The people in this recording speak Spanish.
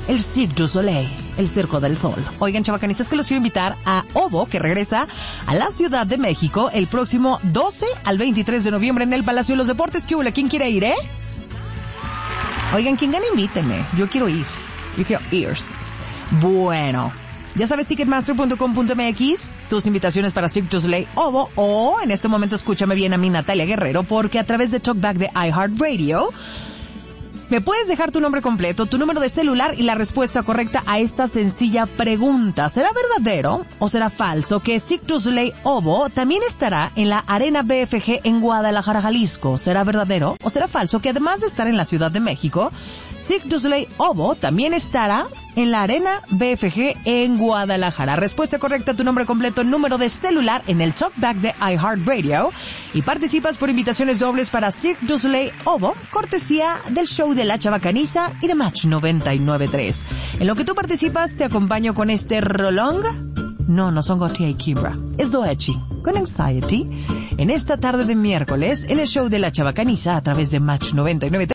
el Cirque du Soleil, el Circo del Sol. Oigan, chavacanistas, que los quiero invitar a Ovo, que regresa a la Ciudad de México el próximo 12 al 23 de noviembre en el Palacio de los Deportes. ¿Qué hubo? ¿Quién quiere ir, Oigan, quien gane, invítenme. Yo quiero ir. Bueno, ya sabes, ticketmaster.com.mx, tus invitaciones para Cirque du Soleil Ovo, o en este momento escúchame bien a mí, Natalia Guerrero, porque a través de Talkback de iHeartRadio me puedes dejar tu nombre completo, tu número de celular y la respuesta correcta a esta sencilla pregunta. ¿Será verdadero o será falso que Cirque du Soleil Ovo también estará en la Arena BFG en Guadalajara, Jalisco? ¿Será verdadero o será falso que además de estar en la Ciudad de México, Cirque du Soleil Ovo también estará en la Arena BFG en Guadalajara? Respuesta correcta, tu nombre completo, número de celular en el Talkback de iHeartRadio, y participas por invitaciones dobles para Cirque du Soleil Ovo, cortesía del show de La Chabacaniza y de Match 99.3. En lo que tú participas, te acompaño con este rolong. No son Gautier y Kibra, es Doechi con Anxiety en esta tarde de miércoles en el show de La Chabacaniza a través de Match 99.3.